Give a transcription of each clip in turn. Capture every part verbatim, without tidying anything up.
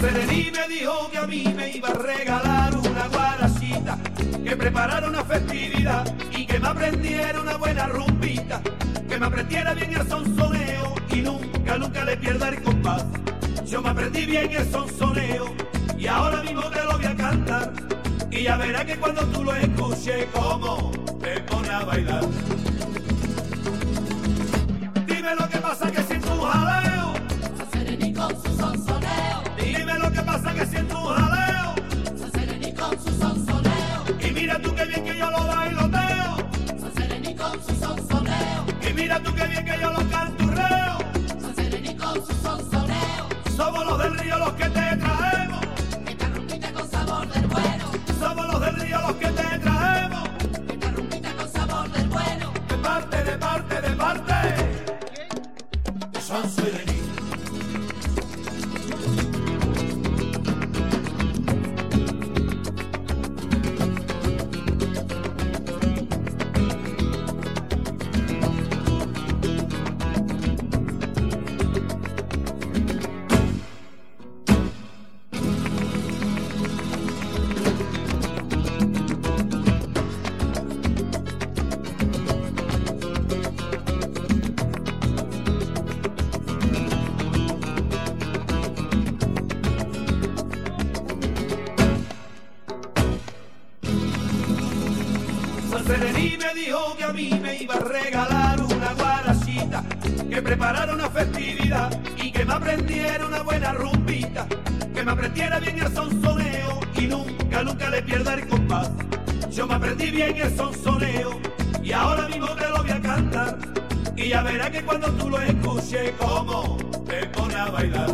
Serení me dijo que a mí me iba a regalar una guarachita, que preparara una festividad y que me aprendiera una buena rumbita, que me aprendiera bien el sonsoneo y nunca, nunca le pierda el compás. Yo me aprendí bien el sonsoneo y ahora mismo te lo voy a cantar, y ya verás que cuando tú lo escuches como te pone a bailar. Dime lo que pasa que siento un jaleo, Serení con su sonsoneo. dime lo que pasa que siento un jaleo, Serení con su sonsoneo. y mira tú qué bien que yo lo bailoteo, Serení con su sonsoneo. y mira tú qué bien que yo lo canturreo. Serení con su sonsoneo. Somos los del río los que te traemos, Esta rumbita con sabor del bueno. somos los del río los que te traemos, Esta rumbita con sabor del bueno. de parte, de parte, de parte de San Serení. San Serení me dijo que a mí me iba a regalar una guarachita, que preparara una festividad y que me aprendiera una buena rumbita, que me aprendiera bien el sonsoneo y nunca, nunca le pierda el compás. Yo me aprendí bien el sonsoneo y ahora mismo te lo voy a cantar, y ya verás que cuando tú lo escuches como te pone a bailar.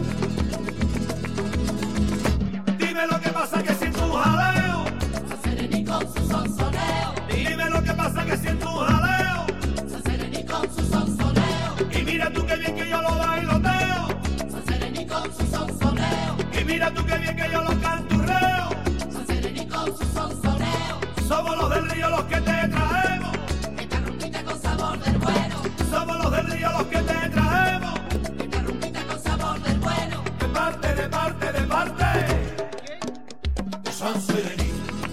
Dime lo que pasa que siento un jaleo, Serení con su sonsoneo. dime lo que pasa que siento un jaleo, Serení con su sonsoneo. y mira tú qué bien que yo lo bailoteo, Serení con su sonsoneo. y mira tú qué bien que yo lo canturreo. Serení con su sonsoneo. Somos los del río los que te traemos, Esta rumbita con sabor del bueno. somos los del río los que te traemos, Esta rumbita con sabor del bueno. de parte, de parte, de parte de San Serení.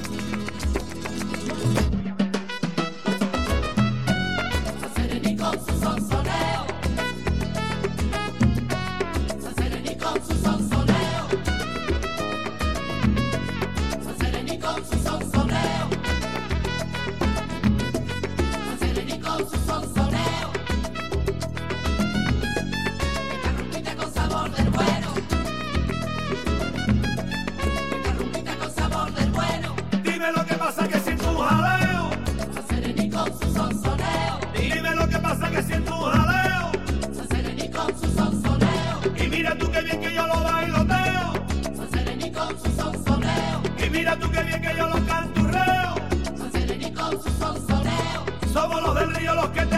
Serení con su sonsoneo. Serení con su sonsoneo. Serení con su sonsoneo. Serení con su sonsoneo. Esta rumbita con sabor del bueno. Esta rumbita con sabor del bueno. Dime lo que pasa que siento un jaleo, Serení con su sonsoneo. dime lo que pasa que siento un jaleo, Serení con su sonsoneo. y mira tú qué bien que yo lo bailoteo, Serení con su sonsoneo. y mira tú qué bien que yo lo canturreo. Serení con su sonsoneo. Somos los del río los que te